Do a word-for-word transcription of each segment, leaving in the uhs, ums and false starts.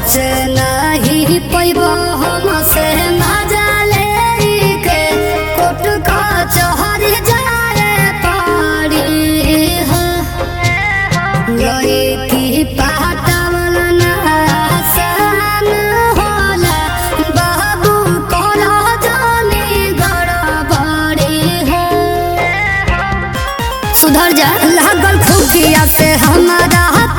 बच नहीं पैबो हमसे मजा लेके कोट का चहर जाए पड़ी है लड़की पाटावल ना सन होला बाबू कोला जानी गड़बड़ी है सुधर जा लागल खुफिया से हमारा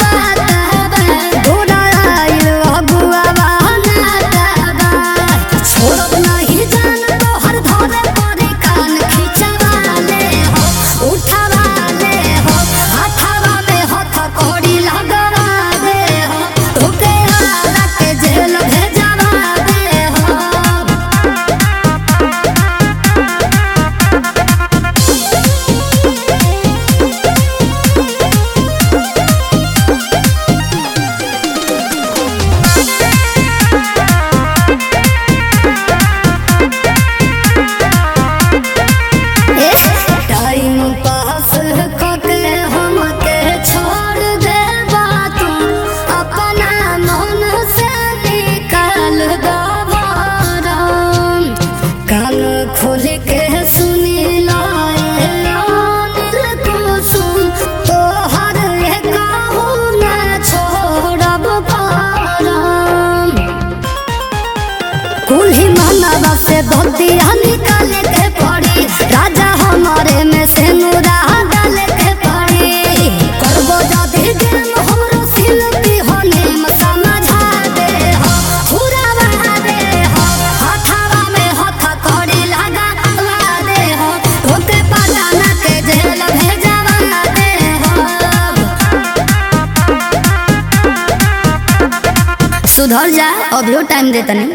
खोल के सुनी लाए दिल को सुन तो हर एक न छोड़ब पारम कुल्ही मनवा से धोतिया निकाले के पड़ी राजा हमारे में से नूरा डाले के पड़ी करबो जदी गेम हमरो शिल्पी होने में समझा दे हो हुरावा दे हो हाथावा में हाथ कड़ी लगा दे हो तोते पटाना के जेल भेजवा दे हो सुधर जा अभियो टाइम दे तनी।